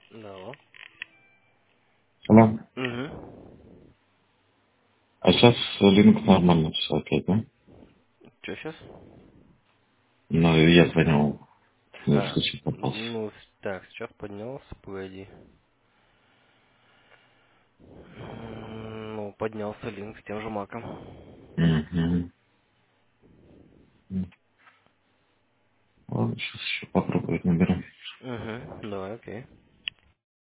Да. Алло. Угу. А сейчас линк нормально все окей, да? Что сейчас? Ну, я звонил, в А, случае попался. ну, так, сейчас поднялся, погоди. Ну, поднялся линк с тем же маком. Угу. Ладно, сейчас еще попробую наберу. Угу, давай, окей.